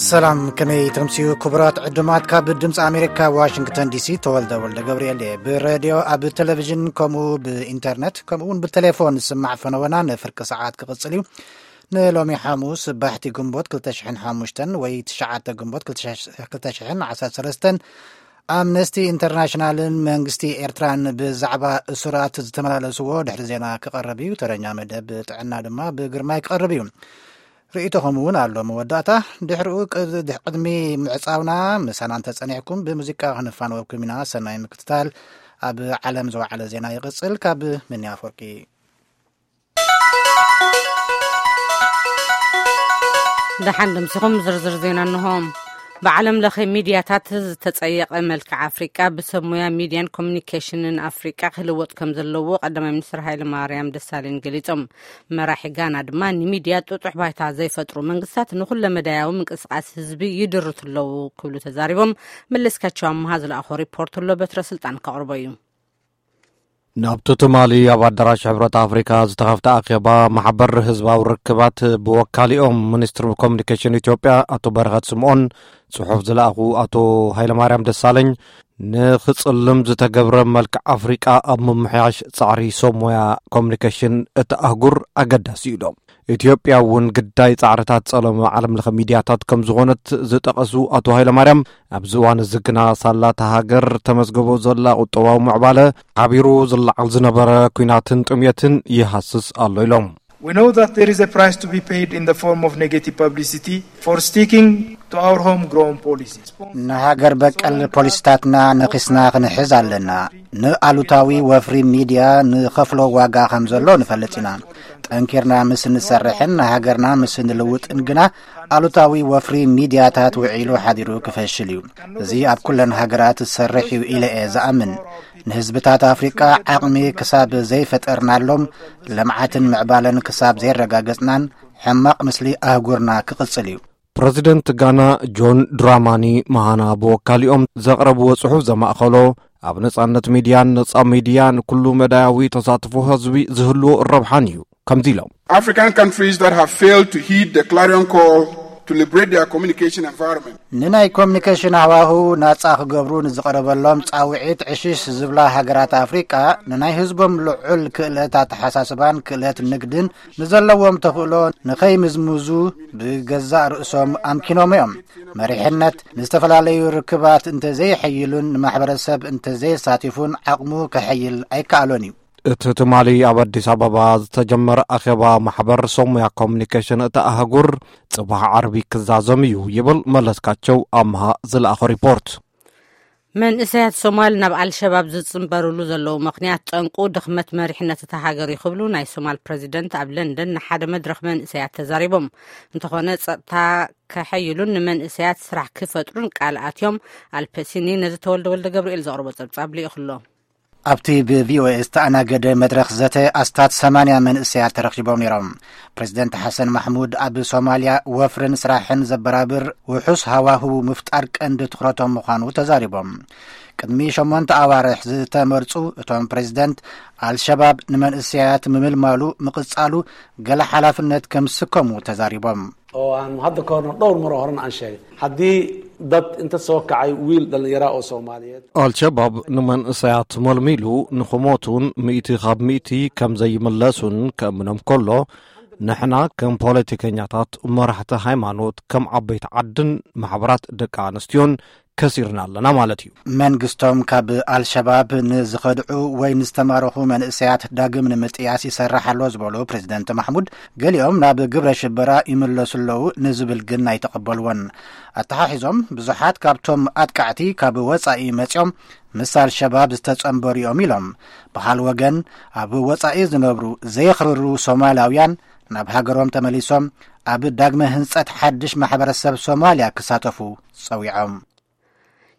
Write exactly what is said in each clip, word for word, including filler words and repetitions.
سلام كمي تمسيو كبرات عدمات كاب دمس أمريكا واشنطن دي سي تولد ولد جبريل براديو أب تلفزيون كمو بإنترنت كمون بالتليفون سمع فنوانا نفرق ساعات كقصليو نلومي حاموس بحتي جنبوت كل تشحن حاموشتن ويتشعات جنبوت كل تشحن عساس رستن أمنستي انترناشنال منغستي إيرتران بزعبا سرات تملالسو دحر زينا كقربيو ترنيا مدب تعنا دما بقرماي كقربيو رئيتهم ونالو موداتا دحرو قدمي معصاونا مسانان تصنيعكم بموسيقى هنفان وبكمنا سناي مكتتال اب عالم زو على زينا يقصل كاب من يافرقي دحندم سخم زرزر زينا انهم بعلم لخي ميدياتات تتصيق ملك أفريقيا بسمويا ميديان كوميونيكيشن أفريقيا خلوت كم زلوا قدم منسر هاي لماريام دسالين قليتهم مراحي قانا دمان ميديات تطرح بايتها زي فترو منقصات نخل مداياو منقصقاس حزبي يدرت اللو كبلو تزاريبهم ملسكاتشوام هذا الأخو ريبورت اللو بترسلت عن قعربيو نابتو تمالي أبادراش عبرات أفريقيا زتغفت أخيبا محبر حزبا وركبات بوكاليهم منستر كوميونيكيشن إثيوبيا أتو برغات سمعون صحف زلاقو أتو هايلماريام دسالين نخصلم زتقبر ملك أفريقيا أب ممحياش صعري سومويا كوميونيكيشن اتأهجر أقدا سيلوم إثيوبيا ون قداي صعرتات صالم عالم لخ ميدياتات كم زغونت زتقسو أتو هايلماريام أبزوان الزقنا صالات هاجر تمزقبو زلا قطواو معبالة عبيرو زلا عالزنبرا كويناتن تميتن يحسس الله لهم. We know that there is a price to be paid in the form of negative publicity for sticking to our homegrown policies. نهاجر بك البوليستاتنا نقصنا خنحز لنا نقالوتاوي وفري ميديا نخفلو واقع خمزلو نفلتنا تنكرنا مسن السرحن نهاجرنا مسن اللوت انقنا قالوتاوي وفري ميديا تات وعيلو حاديرو كفاشليو زي اب كل نهاجرات السرحيو إلى إذا أمن نهزبتات أفريقيا عقمي كساب زي فتقرنا لهم لمعاتن معبالن كساب زي الرقاقسنان حماق مسلي أهقورنا كقصليو بريزيدنت غانا جون دراماني مهانا بوكاليوم زغربو صحف زماخلو اب نصانت ميديان نصا ميديان كلو مداوي تصاطفو حزبي زهلو الربحانيو كمزيلو African countries that have failed to heed the clarion call to liberate their communication environment. نناي كوميونيكيشن هواهو ناصاخ قبرون زقربلهم صاوعيت عشيش زبلا هاجرات افريقيا نناي حزبهم لعل كلاتات حساسبان كلات نقدن نزلوهم تخلون نخي مزموزو بجزاء رؤسهم امكنوميهم مريحنت نستفلاليو ركبات انت زي حيلون محبرسب انت زي ساتيفون عقمو كحيل اي كالوني تتمالي أبدي أبابا تجمر أخبا محبر سوميا كوميونيكيشن اتأهجر صباح عربي كزازميو يبل ملسكاتشو أمها زل آخر ريبورت من إسيات سومال نبع الشباب زد سنبارولو زلو مقنيات تنقو دخمت مريحنة تتحاقر يخبلو ناي سومال بريزيدنت اب لندن نحاد مدرخ من إسيات تزاريبهم انتخونات تا كحيلون من إسيات سرح كفترون قالعات يوم البسيني نزتولد ولد قبرئيل زغربو تبصابلي اخلو أبتي بفي او اس تانا قد مدرخ ذاتي أستاد ثمانية من إسيات ترخيبهم نيرهم بريزيدنت حسن محمود أب سوماليا وفرن سراحن زبرابر وحس هواهو مفتارك اند تخرطهم مخانو تزاربهم قدمي شمونت أوارح زيتا مرسو اتوان بريزيدنت الشباب نمن إسيات ممل مالو مقصالو قال حلافنت كم سكمو تزاربهم oo aan hadda ka horno dhowr mar horan aan sheegay hadii dad inta soo kacay wiil dhalinyaro oo Soomaaliyeed الشباب نمن إسيات ملميلو نخموتون مئتي خاب مئتي كم زي ملاسون كمنهم كله نحنا كم بوليتيكينياتات مرحة هايمانوت كم عبيت عدن محبرات دكانستيون كثيرنا لنا مالتيو من قستهم كاب الشباب نزخدعو وين استمارخو من إسيات داقم نمتياسي سرح اللوز بولو بريزيدنت محمود قال يوم ناب قبر شبرا يملسلو نزبل قلنا يتقبلون التحاحزهم بزحات كابتهم أتكعتي كاب وصائي متيوم مثال شباب استتصنبر يوميلهم بحال وغن أبو وصائي زنبرو زيخررو سومالاويان ناب هاقروم تمليسهم أبو داقم هنسات حدش محبر السب سوماليا كساتفو صويعهم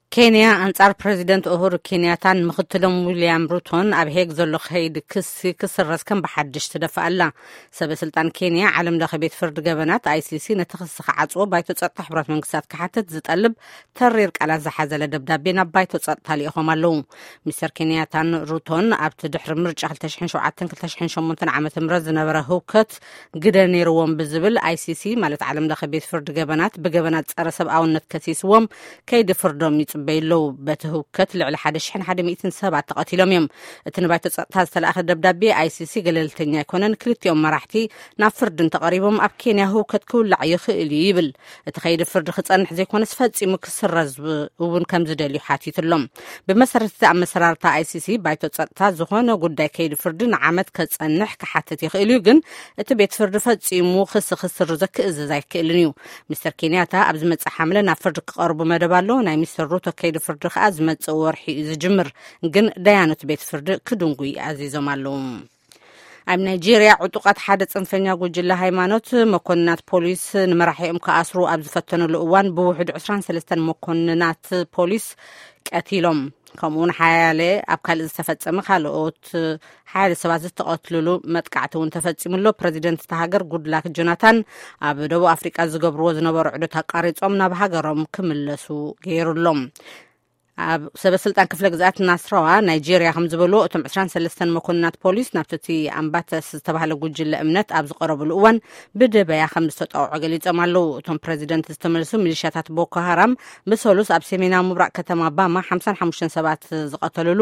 ኬንያ አንጻር ፕሬዚደንት ኡሁሩ ኬንያታን ምክትሎም ዊልያም ሩቶን ኣብ ሄግ ዘሎ ኸይድ ክሲ ክስረስ ከም በሓድሽ ትደፍኣላ ሰበስልጣን ኬንያ ዓለም ለኸ ቤት ፍርዲ ገበናት አይሲሲ ነቲ ክሲ ክዓጽዎ ባይቶ ጸጥታ ሕብረት መንግስታት ክሓትት ዝጠልብ ተሪር ቃላት ዝሓዘለ ደብዳቤ ናብ ባይቶ ጸጥታ ልኢኾም ኣለዉ ሚስተር ኬንያታን ሩቶን ኣብቲ ድሕሪ ምርጫ ክልተ ሽሕን ሸውዓተን ክልተ ሽሕን ሸሞንተን ዓመተ ምህረት ዝነበረ ህውከት ግደ ነይርዎም ብዝብል አይሲሲ ማለት ዓለም ለኸ ቤት ፍርዲ ገበናት ብገበናት ጸረ ሰብኣውነት ከሲስዎም ከይዲ ፍርዶም በይለው በተህውከት ልዕሊ ሓደ ሽሕን ሓደ ሚእትን ሰባት ተቐቲሎም እዮም እቲ ንባይቶ ጸጥታ ዝተላእኸ ደብዳቤ አይሲሲ ገለልተኛ ኣይኮነን ክልቲኦም መራሕቲ ናብ ፍርድን ተቐሪቦም ኣብ ኬንያ ህውከት ክውላዕ ይኽእል ይብል እቲ ከይዲ ፍርዲ ክጸንሕ ዘይኮነስ ፈጺሙ ክስረዝ እውን ከም ዝደልዩ ሓቲትሎም ብመሰረቲ ኣብ መሰራርታ አይሲሲ ባይቶ ጸጥታ ዝኾነ ጉዳይ ከይዲ ፍርዲ ንዓመት ከጸንሕ ክሓትት ይኽእል እዩ ግን እቲ ቤት ፍርዲ ፈጺሙ ክስ ክስርዞ ክእዘዝ ኣይክእልን እዩ ሚስተር ኬንያታ ኣብ ዝመጽእ ሓምለ ናብ ፍርዲ ክቐርቡ መደብ ኣሎ ናይ ሚስተር ሩቶ ከይዲ ፍርዲ ከዓ ዝመጽእ ወርሒ ዝጅምር ግን ዳያኖት ቤት ፍርዲ ክድንጉይ ኣዚዞም ኣለዉ ኣብ ናይጄርያ ዕጡቃት ሓደ ጽንፈኛ ጉጅለ ሃይማኖት መኮንናት ፖሊስ ንመራሒኦም ከኣስሩ ኣብ ዝፈተነሉ እዋን ብውሕዱ عشرين وثلاثة መኮንናት ፖሊስ ቀቲሎም ከምኡውን ሓያለ ኣብ ካልእ ዝተፈጸመ ካልኦት ሓደ ሰባት ዝተቐትልሉ መጥቃዕቲ እውን ተፈጺሙሎ ፕሬዚደንት ተሃገር ጉድላክ ጆናታን ኣብ ደቡብ ኣፍሪቃ ዝገብርዎ ዝነበሩ ዕዶት ኣቃሪጾም ናብ ሃገሮም ክምለሱ ገይሩሎም ኣብ ሰበስልጣን ክፍለ ግዛት ናስራዋ ናይጄርያ ከም ዝበሉ እቶም عشرين وثلاثة መኮንናት ፖሊስ ናብቲ ኣምባተስ ዝተባሃለ ጉጅለ እምነት ኣብ ዝቐረብሉ እዋን ብደበያ ከም ዝተጣውዑ ገሊጾም ኣለዉ እቶም ፕሬዚደንት ዝተመልሱ ሚሊሻታት ቦኮ ሃራም ብሰሉስ ኣብ ሰሜናዊ ምብራቅ ከተማ ባማ خمسة وخمسين ሰባት ዝቐተልሉ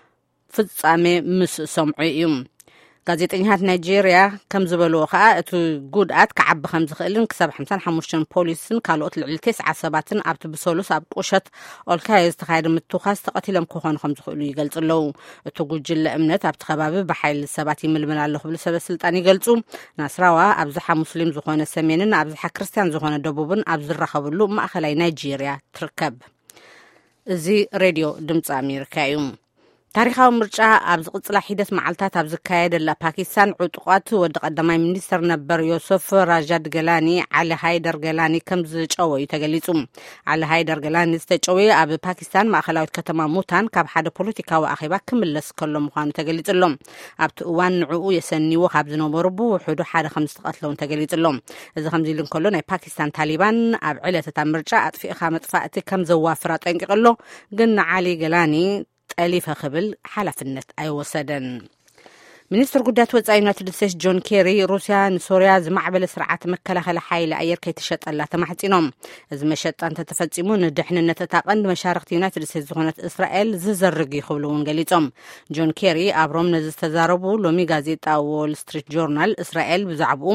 ፍጻሜ ምስ ሰምዑ እዩ ጋዜጠኛታት ናይጄርያ ከም ዝበልዎ ከዓ እቲ ጉድኣት ክዓቢ ከም ዝኽእልን ክሳብ خمسة وخمسين ፖሊስን ካልኦት ልዕሊ تسعة ሰባትን ኣብቲ ብሰሉስ ኣብ ቁሸት ኦልካይ ዝተኻየደ ምትኻስ ተቐቲሎም ክኾኑ ከም ዝኽእሉ ይገልጹ ኣለዉ እቲ ጉጅለ እምነት ኣብቲ ከባቢ ብሓይሊ ሰባት ይምልምል ኣሎ ክብሉ ሰበስልጣን ይገልጹ ናስራዋ ኣብዝሓ ሙስሊም ዝኾነ ሰሜንን ኣብዝሓ ክርስቲያን ዝኾነ ደቡብን ኣብ ዝራኸብሉ ማእኸላይ ናይጄርያ ትርከብ እዚ ሬድዮ ድምፂ ኣሜሪካ እዩ ታሪኻዊ ምርጫ ኣብ ዝቕጽላ ሂደት መዓልታት ኣብ ዝካየደላ ፓኪስታን ዕጡቃት ወዲ ቀዳማይ ሚኒስተር ነበር ዮሴፍ ራጃድ ገላኒ ዓሊ ሃይደር ገላኒ ከም ዝጨወዩ ተገሊጹ ዓሊ ሃይደር ገላኒ ዝተጨወዩ ኣብ ፓኪስታን ማእኸላዊት ከተማ ሙታን ካብ ሓደ ፖለቲካዊ ኣኼባ ክምለስ ከሎ ምዃኑ ተገሊጹሎም ኣብቲ እዋን ንዕኡ የሰኒዎ ካብ ዝነበሩ ብውሕዱ ሓደ ከም ዝተቐትለውን ተገሊጹሎም እዚ ከምዚ ኢሉ እንከሎ ናይ ፓኪስታን ታሊባን ኣብ ዕለተታ ምርጫ ኣጥፊእኻ መጥፋእቲ ከም ዘዋፍራ ጠንቂቕሎ ግን ንዓሊ ገላኒ ጠሊፈ ክብል ሓላፍነት ኣይወሰደን ሚኒስትር ጉዳያት ወጻኢ ዩናይትድ ስቴትስ ጆን ኬሪ ሩስያ ንሶርያ ዝማዕበለ ስርዓት መከላኸሊ ሓይሊ ኣየር ከይትሸጠላ ተማሕፂኖም እዚ መሸጣ እንተተፈጺሙ ንድሕንነት እታ ቀንዲ መሻርክቲ ዩናይትድ ስቴትስ ዝኾነት እስራኤል ዝዘርግ ይኽብሉ እውን ገሊጾም ጆን ኬሪ ኣብ ሮም ነዚ ዝተዛረቡ ሎሚ ጋዜጣ ዎል ስትሪት ጆርናል እስራኤል ብዛዕባኡ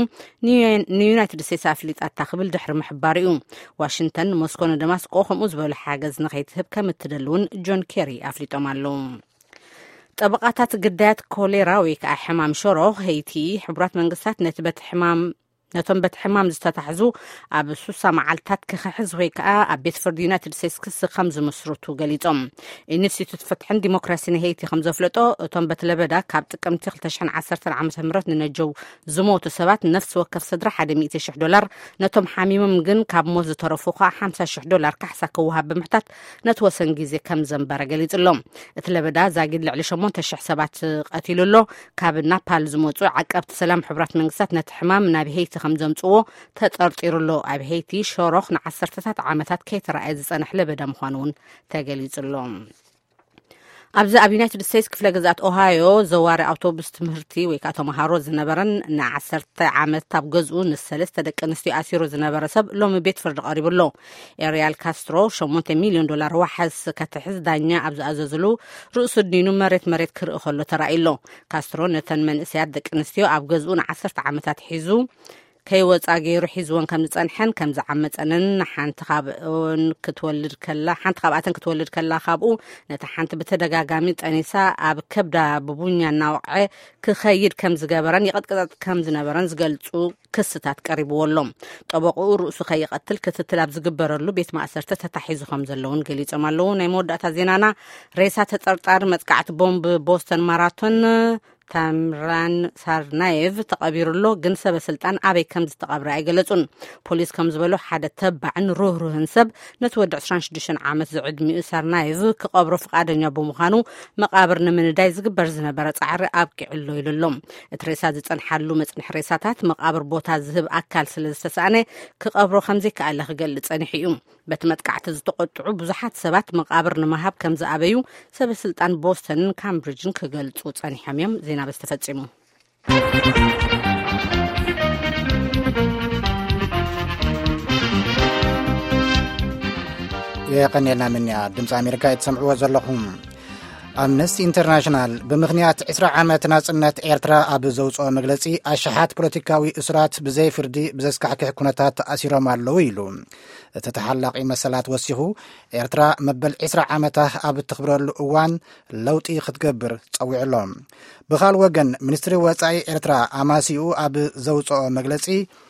ንዩናይትድ ስቴትስ ኣፍሊጣታ ክብል ድሕሪ ምሕባር እዩ ዋሽንግተን ሞስኮ ንደማስቆ ከምኡ ዝበሉ ሓገዝ ንኸይትህብ ከም እትደልውን ጆን ኬሪ ኣፍሊጦም ኣለዉ طبقات قدات كوليرا ويكا حمام شروخ هيتي حبرات منقصات نتبت حمام نتم بتحمام زتتحزو اب سوسا معلتات كخحز ويكا ابيت فرد يونايتد ستيتس كس خمس مسروتو قاليتم انستيتوت فتحن ديمقراسي هيتي خمسه فلطو تم بتلبدا كاب تقمت خلتشن عشرة عام تمرت ننجو زموت سبات نفس وكف صدر حد مئة شح دولار نتم حميم مجن كاب موز ترفوقا خمسة شح دولار كحسا كوها بمحتات نتوسن جيزي كم زنبره قاليتلهم تلبدا زاقد لعلي شمون تشح سبات قتيلولو كاب نابال زموت عقبت سلام حبرات منقصات نتحمام نابي هيتي ከም ዘምጽዎ ተጠርጢሩሎ ኣብ ሄይቲ ሾሮኽ ንዓሰርተታት ዓመታት ከይተረኣየ ዝጸንሕ ለበዳ ምዃኑን ተገሊጹሎም ኣብዚ ኣብ ዩናይትድ ስቴትስ ክፍለ ግዛት ኦሃዮ ዘዋሪ ኣውቶቡስ ትምህርቲ ወይ ከዓ ተማሃሮ ዝነበረን ንዓሰርተ ዓመት ኣብ ገዝኡ ንሰለስተ ደቂ ኣንስትዮ ኣሲሩ ዝነበረ ሰብ ሎሚ ቤት ፍርዲ ቀሪቡሎ ኤሪያል ካስትሮ ሸሞንተ ሚልዮን ዶላር ዋሕስ ከትሕዝ ዳኛ ኣብ ዝኣዘዝሉ ርእሱ ድኒኑ መሬት መሬት ክርኢ ከሎ ተራእይሎ ካስትሮ ነተን መንእስያት ደቂ ኣንስትዮ ኣብ ገዝኡ ንዓሰርተ ዓመታት ሒዙ ከይወፃ ገይሩ ሒዝዎን ከም ዝጸንሐን ከም ዝዓመፀንን ሓንቲ ካብኡን ክትወልድ ከላ ሓንቲ ካብኣተን ክትወልድ ከላ ካብኡ ነታ ሓንቲ ብተደጋጋሚ ጠኒሳ ኣብ ከብዳ ብቡኛ ናውዐ ክኸይድ ከም ዝገበረን ይቐጥቅጣት ከም ዝነበረን ዝገልጹ ክስታት ቀሪብዎሎም ጠበቁኡ ርእሱ ከይቀትል ክትትል ኣብ ዝግበረሉ ቤት ማእሰርቲ ተታሒዙ ከም ዘለውን ገሊጾም ኣለዉ። ናይ መወዳእታ ዜናና ሬሳ ተጠርጣሪ መጥቃዕቲ ቦምብ ቦስተን ማራቶን ታምራን ሳርናየቭ ተቀቢሩሎ ግን ሰበስልጣን ኣበይ ከም ዝተቀብረ ኣይገለጹን። ፖሊስ ከም ዝበሎ ሓደ ተባዕን ሩህሩህን ሰብ ነቲ ወዲ عشرين وستة ዓመት ዝዕድሚኡ ሳርናየቭ ክቀብሮ ፍቃደኛ ብምዃኑ መቃብር ንምንዳይ ዝግበር ዝነበረ ጻዕሪ ኣብቂዕሎ ኢሉሎም። እቲ ሬሳ ዝጸንሓሉ መጽንሕ ሬሳታት መቃብር ቦታ ዝህብ ኣካል ስለ ዝተሳእነ ክቀብሮ ከም ዘይከኣለ ክገልጽ ጸኒሑ እዩ። በቲ መጥቃዕቲ ዝተቆጥዑ ብዙሓት ሰባት መቃብር ንምሃብ ከም ዝኣበዩ ሰበስልጣን ቦስተንን ካምብሪጅን ክገልጹ ጸኒሖም እዮም። ዜና በስተፈጽሙ የቀኔና ምንያ ድምፂ ኣሜሪካ የተሰምዕዎ ዘለኹም ኣምነስቲ ኢንተርናሽናል ብምኽንያት عشرين ዓመት ናጽነት ኤርትራ ኣብ ዘውፅኦ መግለጺ ኣሽሓት ፖለቲካዊ እስራት ብዘይ ፍርዲ ብዘስካሕክሕ ኩነታት ተኣሲሮም ኣለዉ ኢሉ እቲ ተሓላቂ መሰላት ወሲኹ ኤርትራ መበል عشرين ዓመታት ኣብ እትኽብረሉ እዋን ለውጢ ክትገብር ጸዊዕሎም። ብኻል ወገን ሚኒስትሪ ወጻኢ ኤርትራ ኣማሲኡ ኣብ ዘውፅኦ መግለጺ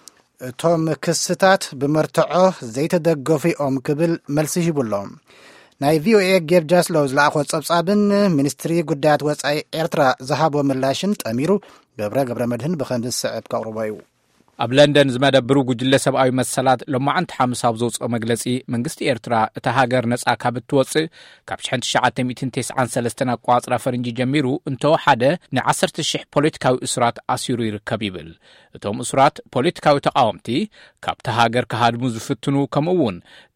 እቶም ክስታት ብመርትዖ ዘይተደገፊኦም ክብል መልሲ ሂቡሎም። ናይ ቪኦኤ ጌብ ጃስሎው ዝለኣኾ ጸብጻብን ሚኒስትሪ ጉዳያት ወጻኢ ኤርትራ ዝሃቦ ምላሽን ጠሚሩ ገብረ ገብረ መድህን ብኸምዚ ስዕብ ከቕርቦ እዩ። ኣብ ለንደን ዝመደብሩ ጉጅለ ሰብኣዊ መሰላት ሎማዓንቲ ሓሙስ ኣብ ዘውፅኦ መግለጺ መንግስቲ ኤርትራ እታ ሃገር ነጻ ካብ እትወፅእ ካብ ሽሕን ትሽዓተ ሚእትን ትስዓን ሰለስተን ኣቋጽራ ፈረንጂ ጀሚሩ እንተወሓደ ንዓሰርተ ሽሕ ፖለቲካዊ እስራት ኣሲሩ ይርከብ ይብል። እቶም እስራት ፖለቲካዊ ተቃወምቲ ካብቲ ሃገር ክሃድሙ ዝፍትኑ ከምኡውን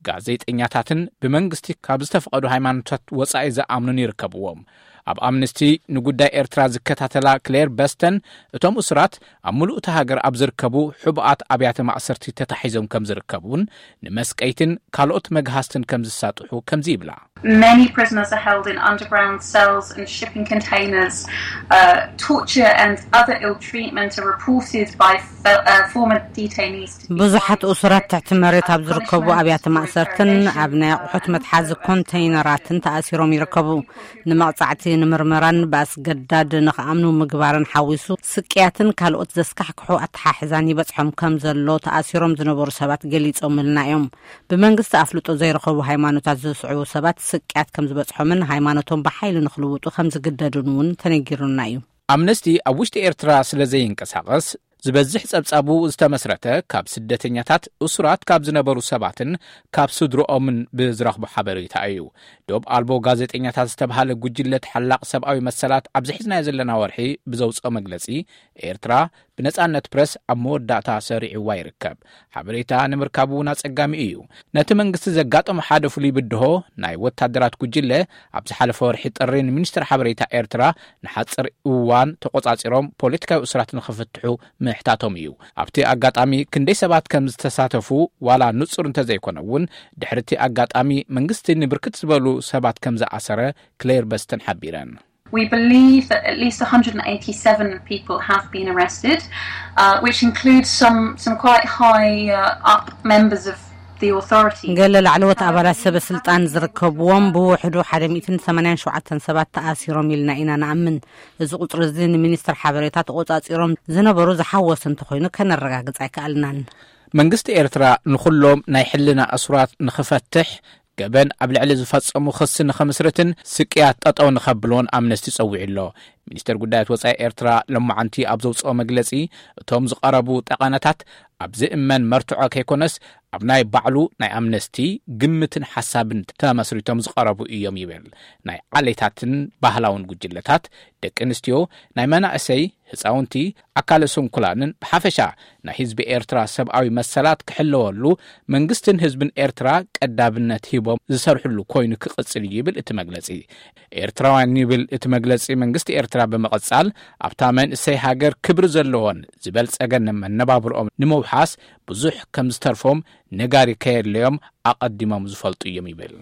ጋዜጠኛታትን ብመንግስቲ ካብ ዝተፈቐዱ ሃይማኖታት ወጻኢ ዝኣምኑን ይርከብዎም። ኣብ ኣምነስቲ ንጉዳይ ኤርትራ ዝከታተላ ክሌር በስተን እቶም እስራት ኣብ ሙሉእ እቲ ሃገር ኣብ ዝርከቡ ሕቡኣት ኣብያተ ማእሰርቲ ተታሒዞም ከም ዝርከቡን ንመስቀይትን ካልኦት መግሃስትን ከም ዝሳጥሑ ከምዚ ይብላ። Many prisoners are held in underground cells and shipping containers. Uh, torture and other ill treatment are reported by fe- uh, former detainees. ብዙሓት እስራት ትሕቲ መሬት ኣብ ዝርከቡ ኣብያተ ማእሰርትን ኣብ ናይ ኣቑሑት መትሓዚ ኮንቴይነራትን ተኣሲሮም ይርከቡ። ንመቕጻዕቲ ንምርመራን ብኣስገዳድ ንኽኣምኑ ምግባርን ሓዊሱ ስቅያትን ካልኦት ዘስካሕክሑ ኣተሓሕዛን ይበጽሖም ከም ዘሎ ተኣሲሮም ዝነበሩ ሰባት ገሊጾምልና እዮም። ብመንግስቲ ኣፍልጦ ዘይረኸቡ ሃይማኖታት ዘስዕቡ ሰባት ስቅያት ከም ዝበጽሖምን ሃይማኖቶም ብሓይሊ ንኽልውጡ ከም ዝግደዱን እውን ተነጊሩና እዩ። ኣምነስቲ ኣብ ውሽጢ ኤርትራ ስለ ዘይንቀሳቐስ ዝበዝሕ ጸብጻቡ ዝተመስረተ ካብ ስደተኛታት እስራት ካብ ዝነበሩ ሰባትን ካብ ስድሮኦምን ብዝረኽቡ ሓበሬታ እዩ። ዶብ ኣልቦ ጋዜጠኛታት ዝተባሃለ ጉጅለት ሓላቕ ሰብኣዊ መሰላት ኣብ ዝሕዝናዮ ዘለና ወርሒ ብዘውፅኦ መግለጺ ኤርትራ ብነጻነት ፕረስ ኣብ መወዳእታ ሰሪዕዋ ይርከብ። ሓበሬታ ንምርካቡ ኣጸጋሚ እዩ። ነቲ መንግስቲ ዘጋጠሙ ሓደ ፍሉይ ብድሆ ናይ ወታደራት ጉጅለ ኣብ ዝሓለፈ ወርሒ ጥሪ ሚኒስትር ሓበሬታ ኤርትራ ንሓጽር እዋን ተቆጻጺሮም ፖለቲካዊ እስራት ንኽፍትሑ ምሕታቶም እዩ። ኣብቲ ኣጋጣሚ ክንደይ ሰባት ከም ዝተሳተፉ ዋላ ንጹር እንተዘይኮነውን ድሕርቲ ኣጋጣሚ መንግስቲ ንብርክት ዝበሉ ሰባት ከም ዝኣሰረ ክሌር በስተን ሓቢረን። We believe that at least one hundred eighty-seven people have been arrested, uh, which includes some some quite high uh, up members of the authority. ገለ ላዕለዎት ኣባላት ሰበስልጣን ዝርከብዎም ብውሕዱ one hundred eighty-seven ሰባት ተኣሲሮም ኢልና ኢና ንኣምን። እዚ ቁጽሪ እዚ ንሚኒስትር ሓበሬታ ተቆጻጺሮም ዝነበሩ ዝሓወሰ እንተኾይኑ ከነረጋግጽ ኣይከኣልናን። መንግስቲ ኤርትራ ንኹሎም ናይ ሕልና እስራት ንኽፈትሕ ገበን ኣብ ልዕሊ ዝፈጸሙ ክስ ንኸምስርትን ስቅያት ጠጠው ንኸብልዎን ኣምነስቲ ጸዊዕሎ። ሚኒስትር ጉዳያት ወጻኢ ኤርትራ ሎማዓንቲ ኣብ ዘውፅኦ መግለጺ እቶም ዝቐረቡ ጠቐነታት ኣብ ዝእመን መርትዖ ከይኮነስ ኣብ ናይ ባዕሉ ናይ ኣምነስቲ ግምትን ሓሳብን ተመስሪቶም ዝቐረቡ እዮም ይብል። ናይ ዓሌታትን ባህላውን ጉጅለታት ደቂ ኣንስትዮ ናይ መናእሰይ ህፃውንቲ ኣካለ ስንኩላንን ብሓፈሻ ናይ ህዝቢ ኤርትራ ሰብኣዊ መሰላት ክሕለወሉ መንግስትን ህዝብን ኤርትራ ቀዳብነት ሂቦም ዝሰርሕሉ ኮይኑ ክቕጽል ይብል እቲ መግለጺ። ኤርትራውያን ይብል እቲ መግለጺ መንግስቲ ኤርትራ በመቐጻል ኣብታ መንእሰይ ሃገር ክብሪ ዘለዎን ዝበልጸገን መነባብሮኦም ንምውሓስ ብዙሕ ከም ዝተርፎም ነጋሪ ከየድልዮም ኣቐዲሞም ዝፈልጡ እዮም ይብል።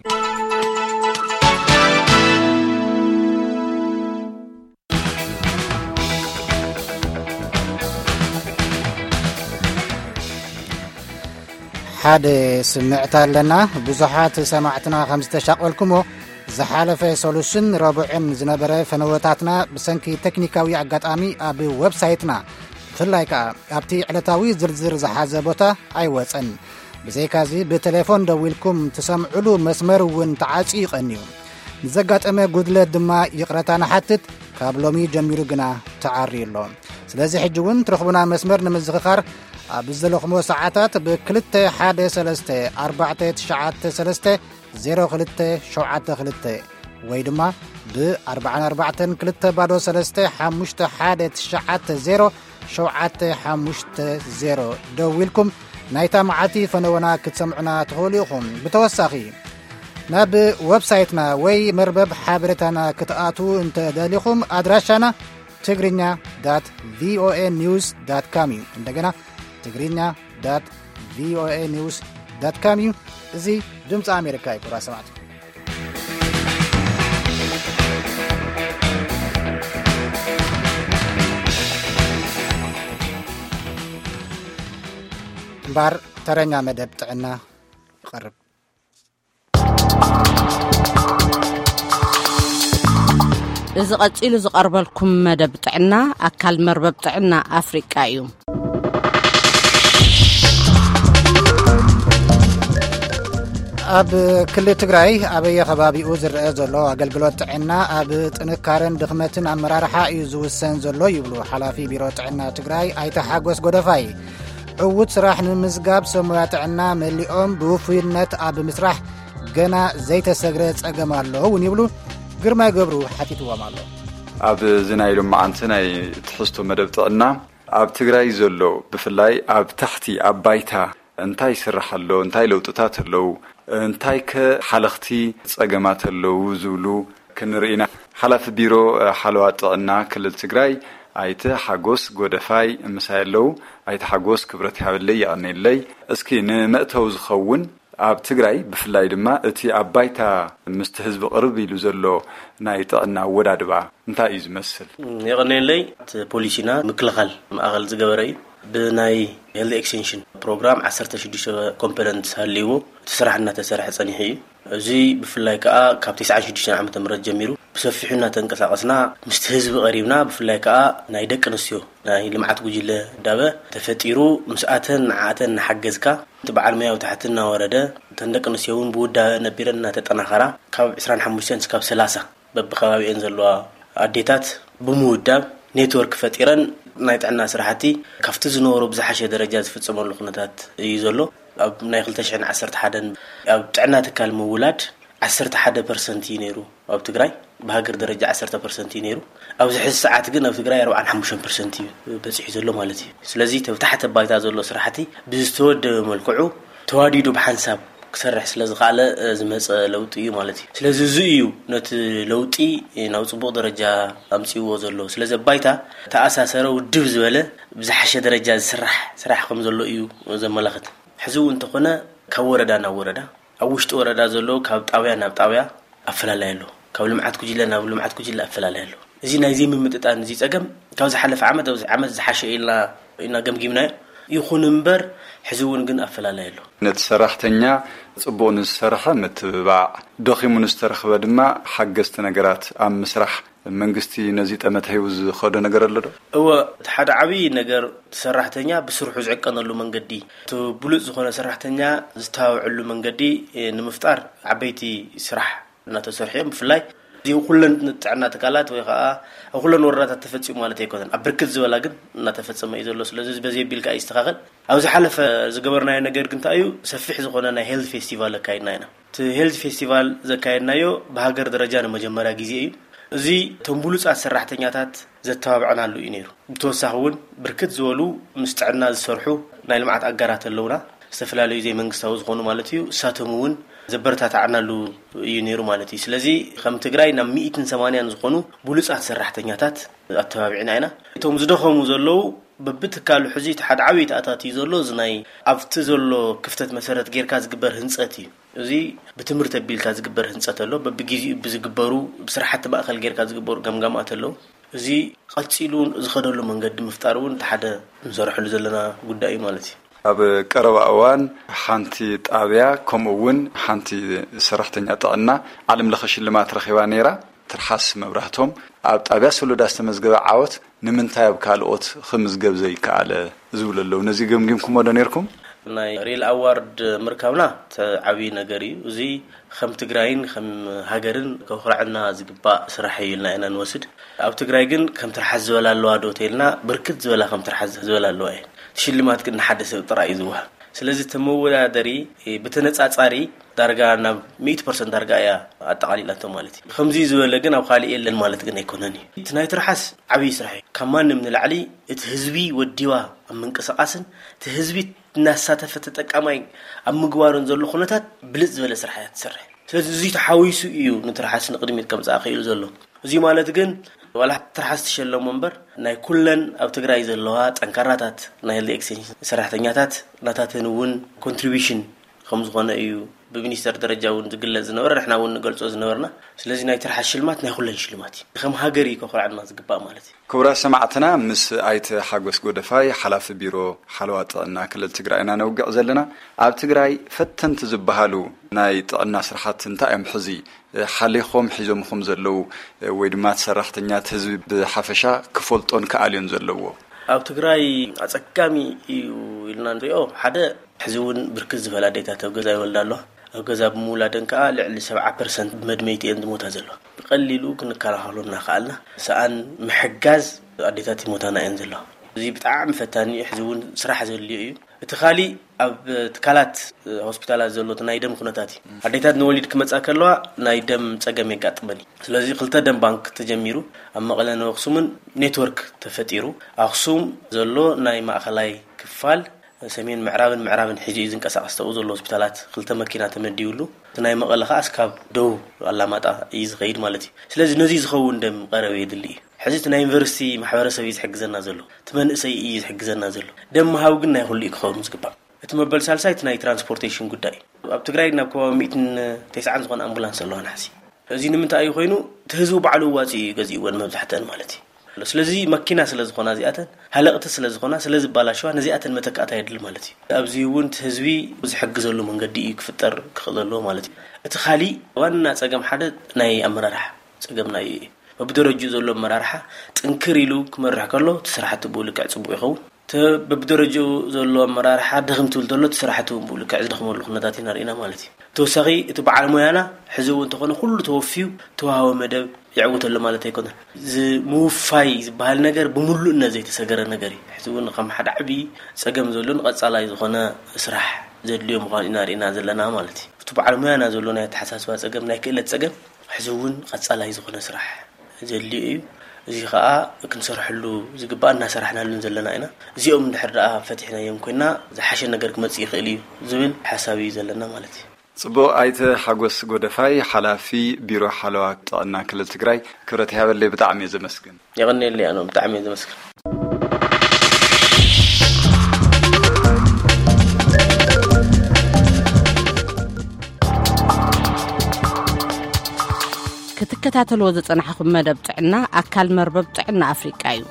ሓደ ስምዕት ኣለና ብዙሓት ሰማዕትና ከም ዝተሻቀልኩሞ ዝሓለፈ ሶሉሽን ረቡዕን ዝነበረ ፈነወታትና ብሰንኪ ቴክኒካዊ ኣጋጣሚ ኣብ ዌብሳይትና ፍላይ ከዓ ኣብቲ ዕለታዊ ዝርዝር ዝሓዘ ቦታ ኣይወፀን ብዘይካዚ ብቴሌፎን ደዊልኩም ትሰምዕሉ መስመር እውን ተዓፂ ይቐንዩ ንዘጋጠመ ጉድለት ድማ ይቕረታና ሓትት ካብ ሎሚ ጀሚሩ ግና ተዓርዩሎ ስለዚ ሕጂ እውን ትረኽቡና መስመር ንምዝኽኻር ኣብ ዘለኹሞ ሰዓታት ብክልተ ሓደ ሰለስተ ኣርባዕተ ትሽዓተ ሰለስተ ዜሮ ክልተ ሸውዓተ ክልተ ወይ ድማ ብኣርባዕተ ኣርባዕተ ክልተ ባዶ ሰለስተ ሓሙሽተ ሓደ ትሽዓተ ዜሮ ሸውዓተ ሓሙሽተ ዜሮ ደዊልኩም ናይታ መዓልቲ ፈነወና ክትሰምዑና ትኽእሉ ኢኹም ብተወሳኺ ናብ ዌብሳይትና ወይ መርበብ ሓበሬታና ክትኣቱ እንተደሊኹም ኣድራሻና ትግርኛ ዳት ቪኦኤ ኒውስ ዳት ካም እዩ እንደገና ትግርኛ ዳት ቪኦኤ ኒውስ ዳት ካም እዩ እዚ ድምፂ ኣሜሪካ እዩ ኩራ ሰማዕቱ እምበር ተረኛ መደብ ጥዕና ይቐርብ እዚ ቀፂሉ ዝቐርበልኩም መደብ ጥዕና ኣካል መርበብ ጥዕና ኣፍሪቃ እዩ ኣብ ክልል ትግራይ ኣበየ ከባቢኡ ዝርአ ዘሎ ኣገልግሎት ጥዕና ኣብ ጥንካረን ድኽመትን ኣመራርሓ እዩ ዝውሰን ዘሎ ይብሉ ሓላፊ ቢሮ ጥዕና ትግራይ ኣይተ ሓጎስ ጎደፋይ ዕውት ስራሕ ንምዝጋብ ሰሙያ ጥዕና መሊኦም ብውፍይነት ኣብ ምስራሕ ገና ዘይተሰግረ ጸገም ኣሎ እውን ይብሉ ግርማይ ገብሩ ሓቲትዎም ኣሎ ኣብ ዝናይሎም መዓንቲ ናይ ትሕዝቶ መደብ ጥዕና ኣብ ትግራይ ዘሎ ብፍላይ ኣብ ታሕቲ ኣብ ባይታ እንታይ ስራሕ ኣሎ እንታይ ለውጥታት ኣለዉ እንታይ ከሓለኽቲ ጸገማት ኣለዉ ዝብሉ ክንርኢና ሓላፊ ቢሮ ሓለዋ ጥዕና ክልል ትግራይ ኣይተ ሓጎስ ጎደፋይ ምሳይለው ኣይተ ሓጎስ ክብረት ያብለይ ያቀነለይ እስኪ ንመእተው ዝኸውን ኣብ ትግራይ ብፍላይ ድማ እቲ ኣብ ባይታ ምስቲ ህዝቢ ቅርብ ኢሉ ዘሎ ናይ ጥዕና ወዳድባ እንታይ እዩ ዝመስል ያቀነለይ ፖሊሲና ምክልኻል ማእኸል ዝገበረ እዩ ብናይ ሄልዝ ኤክስቴንሽን ፕሮግራም ዓሰርተ ሽዱሽተ ኮምፖነንት ሃልይዎ ተስራሕና ተሰርሐ ጸኒሕ እዩ እዚ ብፍላይ ከዓ ካብ ትስዓን ሽዱሽተን ዓመተ ምህረት ጀሚሩ ብሰፊሑና ተንቀሳቀስና ምስቲ ህዝቢ ቀሪብና ብፍላይ ከዓ ናይ ደቂ ኣንስትዮ ናይ ልምዓት ጉጅለ ዳበ ተፈጢሩ ምስኣተን ንዓተን ንሓገዝካ በዓል ሙያው ታሕትና ወረደ ተንደቂ ኣንስትዮ እውን ብውዳበ ነቢረና ተጠናኸራ ካብ عشرين وخمسة እስካብ ሰላሳ በብኸባቢኤን ዘለዋ ኣዴታት ብምውዳብ ኔትወርክ ፈጢረን ናይ ጥዕና ስራሕቲ ካብቲ ዝነበሩ ብዝሓሸ ደረጃ ዝፍጸመሉ ኩነታት እዩ ዘሎ ኣብ ናይ ክልተ ሽሕን ዓሰርተ ሓደን ኣብ ጥዕና ትካል ምውላድ عشرة واحد بالمئة እዩ ነይሩ ኣብ ትግራይ በሃገር ደረጃ عشرة بالمئة እዩ ነይሩ ኣብዚ ሕዚ ሰዓት ግን ኣብ ትግራይ أربعة وخمسين بالمئة እዩ በጽሕ ዘሎ ማለት እዩ ስለዚ ተብታሕተ ባይታ ዘሎ ስራሕቲ ብዝተወደበ መልክዑ ተዋዲዱ ብሓንሳብ ክሰርሕ ስለዝኻለ ዝመጸ ለውጢ እዩ ማለት እዩ ስለዚ እዚ እዩ ነቲ ለውጢ ናብ ጽቡቕ ደረጃ ኣምጽይዎ ዘሎ ስለዚ ባይታ ተኣሳሰረ ውድብ ዝበለ ብዝሓሸ ደረጃ ዝስራሕ ስራሕ ከም ዘሎ እዩ ዘመላኽት ሕዚ እንተኾነ ካብ ወረዳ ናብ ወረዳ ኣብ ውሽጢ ወረዳ ዘሎ ካብ ጣብያ ናብ ጣብያ ኣፈላላይ ኣሎ ካብ ልምዓት ጉጅለ ናብ ልምዓት ጉጅለ ኣፈላላይ ኣሎ እዚ ናይ ዜም ምጥጣን እዚ ጸገም ካብ ዝሓለፈ ዓመት ኣብ ዓመት ዝሓሸ ኢልና ኢና ገምጊምና ይኹን እምበር ሕዚ እውን ግን ኣፈላላይ ኣሎ ነቲ ሰራሕተኛ ጽቡቕ ንዝሰርሐ ምትብባዕ ደኺሙ ንዝተረኽበ ድማ ሓገዝቲ ነገራት ኣብ ምስራሕ መንግስቲ ነዚ ጠመት ሂቡ ዝኸዶ ነገር ኣሎ ዶ እወ ሓደ ዓብይ ነገር ሰራሕተኛ ብስርሑ ዝዕቀነሉ መንገዲ ብሉጽ ዝኾነ ሰራሕተኛ ዝተዋውዕሉ መንገዲ ንምፍጣር ዓበይቲ ስራሕ እናተሰርሐም ብፍላይ እዚ ኩለን ጥዕና ተካላት ወይ ከዓ ኩለን ወረዳታት ተፈጺሙ ማለት ኣይኮነን ኣብ ብርክት ዝበላ ግን እናተፈጸመ እዩ ዘሎ ስለዚ በዚ ቢልካ ይስተኻኸል ኣብ ዝሓለፈ ዝገበርናዮ ነገር ግን እንታይ እዩ ሰፊሕ ዝኾነ ናይ ሄልዝ ፌስቲቫል ኣካይድና ኢና እቲ ሄልዝ ፌስቲቫል ዘካይድናዮ ብሃገር ደረጃ ንመጀመርያ ግዜ እዩ እዚ ተንቡሉጻት ሰራሕተኛታት ዘተባብዐናሉ እዩ ነይሩ ብተወሳኺ እውን ብርክት ዝበሉ ምስ ጥዕና ዝሰርሑ ናይ ልምዓት ኣጋራት ኣለውና ዝተፈላለዩ ዘይ መንግስታዊ ዝኾኑ ማለት እዩ እሳቶም እውን ዘበረታታዕናሉ እዩ ነይሩ ማለት እዩ ስለዚ ከም ትግራይ ናብ مئة وثمانية ዝኾኑ ብሉጻት ሰራሕተኛታት ኣተባብዕና ኢና እቶም ዝደኸሙ ዘለው በብትካሉ ሕዚ ሓደ ዓብይ ተኣታት እዩ ዘሎ እዚ ናይ ኣብቲ ዘሎ ክፍተት መሰረት ጌርካ ዝግበር ህንጸት እዩ እዚ ብትምህርቲ ቢልካ ዝግበር ህንጸት ኣሎ በብግዚኡ ብዝግበሩ ብስራሕቲ ማእከል ጌርካ ዝግበሩ ገምጋማት ኣሎ እዚ ቀፂሉ ዝኸደሉ መንገዲ ምፍጣር እውን ሓደ እንሰርሐሉ ዘለና ጉዳይ ማለት እዩ ኣብ ቀረባ እዋን ሓንቲ ጣብያ ከምኡውን ሓንቲ ሰራሕተኛ ጥዕና ዓለም ለኸ ሽልማት ረኺባ ነይራ ትርሓስ መብራህቶም ኣብ ጣብያ ሶሎዳ ዝተመዝገበ ዓወት ንምንታይ ኣብ ካልኦት ክምዝገብ ዘይከኣለ ዝብለለው ነዚ ገምጊምኩም ወደ ነርኩም ናይ ሪል አዋርድ ምርካብና ተዓቢ ነገር እዩ እዚ ከም ትግራይን ከም ሃገርን ከኽራዕና ዝግባእ ስራሕ ይልና ኢና ንወስድ ኣብ ትግራይ ግን ከም ትርሓስ ዝበላለው ሆቴልና ብርክት ዝበላ ከም ትርሓስ ዝበላለው ኣይ ሽልማት ግን ሓደ ሰብ ጥራይ ዝውሃ ስለዚ ተመወዳደሪ ብተነጻጻሪ ዳርጋ ናብ መቶ ፐርሰንት ዳርጋ ያ አጠቃሊላቶ ማለት እዩ ከምዚ ዝበለ ግን ኣብ ካሊ የለን ማለት ግን ኣይኮነን እቲ ናይ ትርሓስ ዓቢ ስራሕ ከማንም ንላዕሊ እቲ ህዝቢ ወዲዋ ኣብ መንቀሳቀስን እቲ ህዝቢ እናሳተፈ ተጠቃማይ ኣብ ምግባርን ዘሎ ኩነታት ብልጽ ዝበለ ስራሕ ትሰርሕ ስለዚ እዚ ተሓዊሱ እዩ ንትርሓስ ንቅድሚት ከምጻ ኸይሉ ዘሎ እዚ ማለት ግን ወላ ትርሓስ ተሸለሞ መንበር ናይ ኩለን ኣብ ትግራይ ዘለዋ ጠንካራታት ናይ ሄልዝ ኤክስቴንሽን ሰራሕተኛታት ናታተን እውን ኮንትሪቢዩሽን ከም ዝኾነ እዩ ብሚኒስተር ደረጃ እውን ዝግለጽ ዝነበረ ንሕና እውን ንገልጾ ዝነበርና ስለዚ ናይ ትርሓስ ሽልማት ናይ ኩለን ሽልማት ከም ሃገር ከኽራዕና ዝግባእ ማለት እዩ ክቡራ ሰማዕትና ምስ ኣይተ ሓጎስ ጎደፋይ ሓላፊ ቢሮ ሓለዋ ጥዕና ክልል ትግራይና ነውግዕ ዘለና ኣብ ትግራይ ፈተንቲ ዝበሃሉ ናይ ጥዕና ስራሕቲ እንታይ እዮም ሕዚ ሓሊኾም ሒዞምኩም ዘለው ወይ ድማ ሰራሕተኛት ህዝቢ ብሓፈሻ ክፈልጦን ከኣልዮን ዘለዎ ኣብ ትግራይ ኣጸጋሚ እዩ ኢልና ንሪኦ ሓደ ሕዚ እውን ብርክት ዝበላ ዴታት ኣብ ገዛ ይወልዳሎ ኣብ ገዛ ብምውላደን ከዓ ልዕሊ ሰብዓ ፐርሰንት ብመድመይቲ እየን ዝሞታ ዘሎ ብቐሊሉ ክንከላኸሎ እናኽኣልና ሰኣን ምሕጋዝ ኣዴታት ይሞታና እየን ዘሎ እዚ ብጣዕሚ ፈታኒ ሕዚ እውን ስራሕ ዘድልዮ እዩ እቲ ካሊእ ኣብ ትካላት ሆስፒታላት ዘሎት ናይ ደም ኩነታት እዩ ኣዴታት ንወሊድ ክመጻ ከለዋ ናይ ደም ፀገም የጋጥመን ስለዚ ክልተ ደም ባንክ ተጀሚሩ ኣብ መቐለን ኣክሱምን ኔትወርክ ተፈጢሩ ኣክሱም ዘሎ ናይ ማእኸላይ ክፋል ሰሜን ምዕራብን ምዕራብን ሕጂ ዝንቀሳቀስ ተው ዘሎ ሆስፒታላት ክልተ መኪና ተመዲውሉ ናይ መቐለ ከዓ እስካብ ደው ኣላማጣ እዩ ዝኸይድ ማለት እዩ ስለዚ ነዚ ዝኸውን ደም ቀረበ ይድሊ ሕዚ ናይ ዩኒቨርሲቲ ማሕበረሰብ ይዝሕግዘና ዘሎ ትመንእሰይ እዩ ዝሕግዘና ዘሎ ደም ሃው ግን ናይ ሁሉ ይክኸውን ዝግባእ እቲ መበል ሳልሳይት ናይ ትራንስፖርቴሽን ጉዳይ ኣብ ትግራይ ናብ ከባቢ መቶ ወተስዓ ዝኾነ ኣምቡላንስ ኣለዋ ናሕሲ እዚ ንምንታይ እዩ ኮይኑ ትህዝቡ ባዕሉ ዋፂ ገዚእወን መብዛሕተን ማለት እዩ ስለዚ መኪና ስለ ዝኾና እዚኣተን ሃለቕቲ ስለ ዝኾና ስለዚ ባላሽዋ ነዚኣተን መተካእታ ይድል ማለት እዩ ኣብዚ እውን ህዝቢ ዝሕግዘሉ መንገዲ እዩ ክፍጠር ክኽእለሎ ማለት እዩ እቲ ካሊእ ዋና ፀገም ሓደ ናይ ኣመራርሓ ፀገምና እዩ በብደረጁ ዘሎ ኣመራርሓ ጥንክር ኢሉ ክመርሕ ከሎ ትስራሕቲ ብልክዕ ጽቡቕ ይኸውን በብደረጁ ዘሎ ኣመራርሓ ድኽም ትብል ተሎ ትስራሕቲ ብልክዕ ዝድኽመሉ ኩነታት ኢና ማለት እዩ ተወሳኺ እቲ በዓል ሞያና ሕዚ እውን ተኾነ ኩሉ ተወፊዩ ተዋሃወ መደብ ይዕውተሉ ማለት ኣይኮነን ዝምውፋይ ዝበሃል ነገር ብምሉእነት ዘይተሰገረ ነገር እዩ ሕዚ እውን ከም ሓደ ዓቢ ፀገም ዘሎን ቀጻላይ ዝኾነ ስራሕ ዘድልዮ ምዃኑ ኢና ርኢና ዘለና ማለት እዩ እቲ በዓል ሞያና ዘሎ ናይ ተሓሳስባ ፀገም ናይ ክእለት ፀገም ሕዚ እውን ቀጻላይ ዝኾነ ስራሕ ዘድልዮ እዩ እዚ ከዓ ክንሰርሐሉ ዝግባእ እናሰራሕናሉን ዘለና ኢና እዚኦም እንድሕር ደኣ ፈቲሕናዮም ኮይና ዝሓሸ ነገር ክመጽእ ይኽእል እዩ ዝብል ሓሳብ እዩ ዘለና ማለት እዩ ጽቡቕ ኣይተ ሓጎስ ጎደፋይ ሓላፊ ቢሮ ሓለዋ ጥዕና ክልል ትግራይ ክብረት ይሃበለይ ብጣዕሚ እየ ዘመስግን ይቕኒለይ ኣነ ብጣዕሚ እየ ዘመስግን ክትከታተልዎ ዝጸናሕኩም መደብ ጥዕና ኣካል መርበብ ጥዕና ኣፍሪቃ እዩ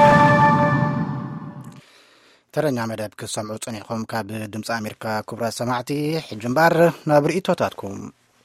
ተረኛ መደብ ክሰምዑ ጽኒዕኩም ካብ ድምፂ ኣሜሪካ ክቡራት ሰማዕቲ ሕጂ እምበር ናብ ርእቶታትኩም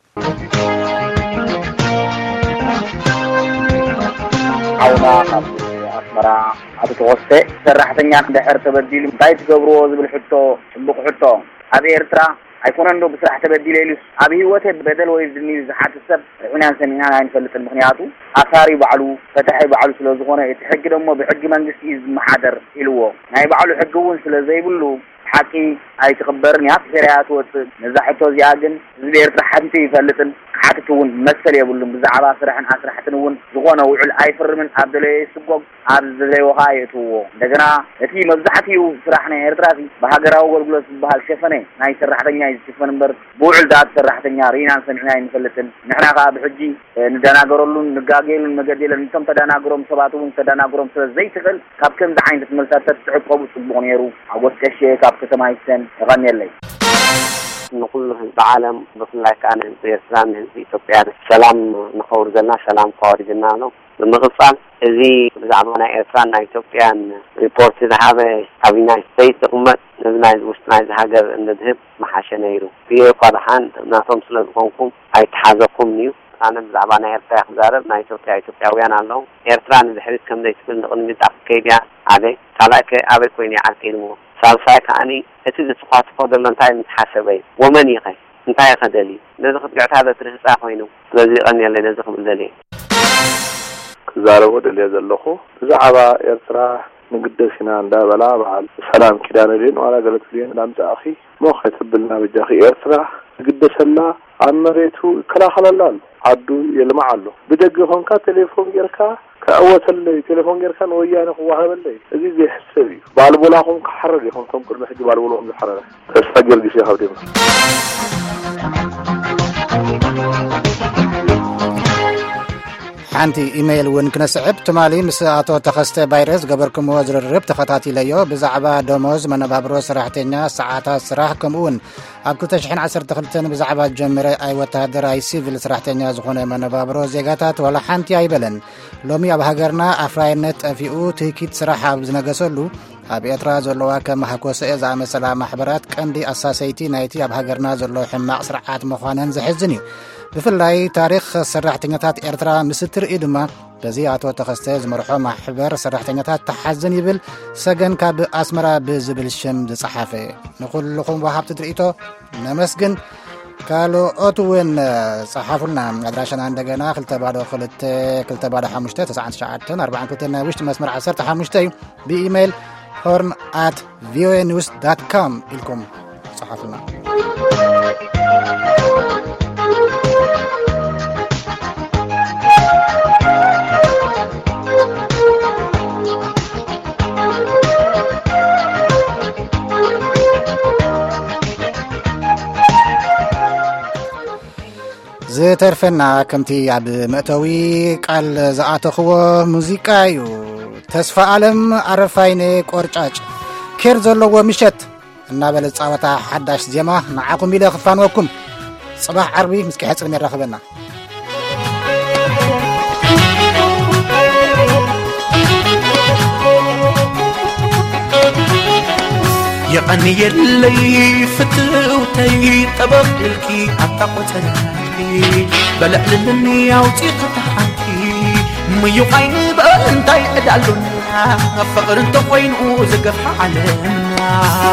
ዓውና ካብ ኣስመራ ኣብ ተወስተ ሰራሕተኛ ድሕር ተበዲሉ እንታይ ትገብርዎ ዝብል ሕቶ ጽቡቕ ሕቶ ኣብ ኤርትራ ኣይኮነን ዶ ብስራሕ ተበዲለሉስ ኣብ ህይወት በደል ወይ ድኒ ዝሓትሰብ ዑናን ሰሚና ኣይንፈልጥን ምክንያቱ ኣሳሪ ባዕሉ ፈታሒ ባዕሉ ስለ ዝኾነ እቲ ሕጊ ደሞ ብሕጊ መንግስቲ እዩ ዝመሓደር ኢልዎ ናይ ባዕሉ ሕጊ እውን ስለ ዘይብሉ ሓቂ ኣይትኽበርን ያ ሰሪያት ወፅእ ነዛ ሕቶ እዚኣ ግን ህዝቢ ኤርትራ ሓንቲ ይፈልጥን ሓትት እውን መሰል የብሉን ብዛዕባ ስራሕን ኣስራሕትን እውን ዝኾነ ውዕል ኣይፍርምን ኣብ ደለየ ስጎግ ኣብ ዝለይወኻ የእትውዎ እንደገና እቲ መብዛሕትኡ ስራሕ ናይ ኤርትራ ብሃገራዊ ኣገልግሎት ዝበሃል ሸፈነ ናይ ሰራሕተኛ ይሽፈን እምበር ብውዕል ዳት ሰራሕተኛ ርኢናን ሰሚዕና ኣይንፈልጥን ንሕና ከዓ ብሕጂ ንደናገረሉን ንጋጌሉን መገዴለን እንቶም ተደናግሮም ሰባት እውን ተደናግሮም ስለ ዘይትኽእል ካብ ከምዚ ዓይነት መልሳታት ትዕቀቡ ጽቡቕ ነይሩ ሓጎስ ቀሼ ካብ ከተማ ይሰን ይቐኒየለይ نقول العالم بفلاي كان إسرائيل إثيوبيا سلام نخور زلنا سلام قاري جنانو المغفل زي زعمنا إسرائيل إثيوبيا ريبورت إذا هذا أبينا ستيت أمة نزنايز وستنايز هاجر الذهب محاشنيرو في قادحان ناتهم سلطانكم أي تحازقكم نيو أنا بزعبان إيرترا خزارب ما إثيوبيا إثيوبياويان الله إيرترا نزحرت كم ده يسبل نقول نتاع كيبيا عادي طلعك أبي كويني عارفينه سالفاك أني أتيجي سقاط فضل لنتاي متحاسبين ومن يقي نتاي خدلي نزخ بقعت هذا ترهس أخوينه الذي أني اللي نزخ بالدليل زارو دليل زلخو زعبا إيرترا نقدسنا عند بلا بعد سلام كدان لين ولا قلت لين لامس أخي مو خيتبلنا بجاخي إيرترا قدسنا عمريتو كلا خلال عدو يلمع له بدقهم كا تليفون يركا كأول اللي تليفون يركا ويانا هو هذا اللي أزيد يحسبي بالبولاهم كحرر يكون كم كل ما حد بالبولاهم يحرر تستقبل دي شيء هودي حانتي إيميل ون كنسعب تمالي مساعتو تخسته بايرز قبركم وزر الرب تخطاتي ليو بزعبا دوموز من بابرو سراحتنا ساعات سراح كمون أبكو تشحن عصر تخلتن بزعبا جمري أي وتهدر أي سيفل سراحتنا زخونة من بابرو زيغاتات ولا حانتي أي بلن لومي أبهاقرنا أفراينت أفيو تيكيت سراحة بزنقسولو أبي أتراز اللواء كما حكو سيزع مثلا محبرات كندي أساسيتي نايتي أبهاقرنا زلو حماق سرعات مخوانن زحزني بفلاي تاريخ سرحتنيات إيرترا مستر إدما بزي أتو تخستيز مرحو محبر سرحتنيات تحزن يبل سجن كاب أسمرا بزبل الشمد صحافي نقول لكم وحاب تدريتو نمسجن قالوا أتوين صحافلنا أدراشنا عندنا خلت بعد خلت خلت بعد حمشتي تسعة ساعات أربعة كنتنا وشت مسمر عصرت حمشتي بإيميل horn at voanews dot com إلكم صحافلنا زترفنا كمتي عب مأتوي قال زعاتخو موسيقايو تسفى عالم عرفايني قرچاچ كير زلو مشت እና በለጻወታ حداش زيما معكم إلى خفانوكم صباح عربي مسكي حصر يرخبنا يقني يلي فتوتي طبقلكي عطقتني بلعلني اوتي قطحتي ميو قين بانتي ادالنا فقر انت وين وزقف علينا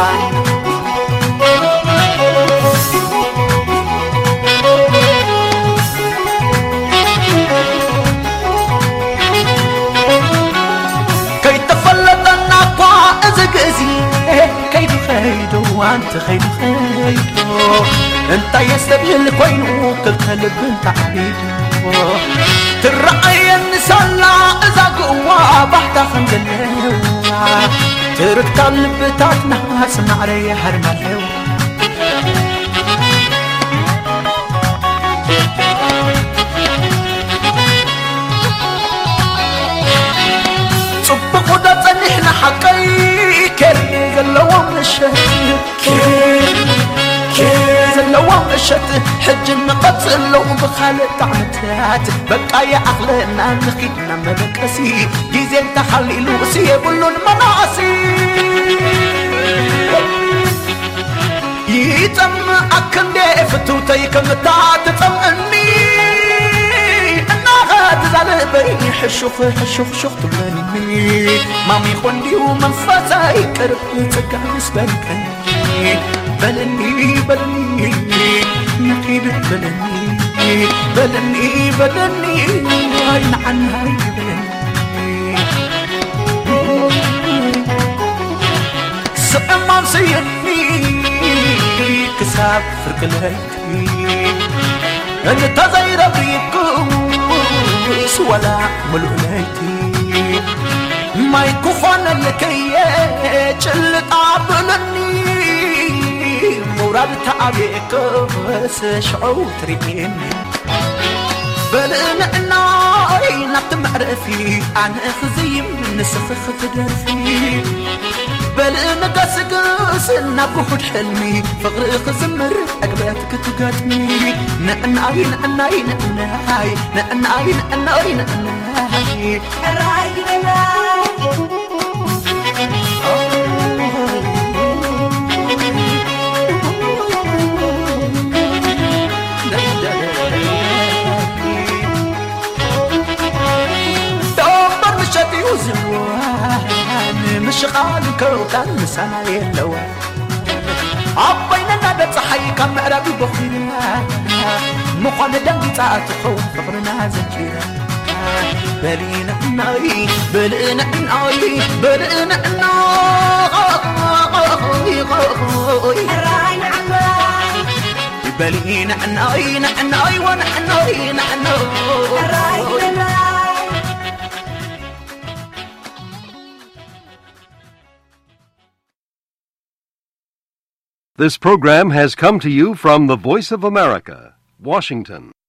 كي تفلتنا قاع زقزي كيف خيدو وانت خيد خيدو انت يستبهل كوينو تلتلب انت عبيدو ترقي النسالة اذا قوة بحتا خندلوا تركت اللبتاتنا اسمع ري حرمالو صبقوا دا تنحنا حقي كيري زلوا من الشهر كيري كيري زلوا من الشهر حج النقص اللو بخالق طعمتات بقى يا أخلنا نخيدنا مدكسي جيزين تخليلو سيبولو المناصي يتم أكن دي فتوتي كمتات تطمئني زالبي حشوخ حشوخ شوخ تبلني مامي خوندي ومنفسي كرب تقعس بلكني بلني بلني نقيب بلني بلني بلني عين عن هاي بلني سأمان سيني كساب فرق الهيتي انت زي ربيكم ولا ملؤلتي ما يكفون لكي جل طابلني مراد تعبيك سشعو تريني بلنا نعت معرفي عن اخزي من سخخ تدرفي بلنا قسقس نبخد حلمي فقر خزمر أقباتك تقاتني نعناي نعناي نعناي نعناي نعناي نعناي شغال كوكان مسانا يلوى عبينا نادى صحي كم معربي بخيرا مقام دنقي تعات خوف فقرنا زكيرا بلينا ناي بلينا ناي بلينا ناي راينا عماي بلينا ناي ناي ونحناي نحناي راينا This program has come to you from the Voice of America, Washington.